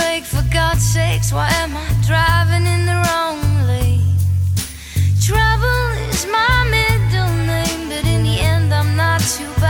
brake, for God's sakes, why am I driving in the wrong lane? Trouble is my middle name, but in the end I'm not too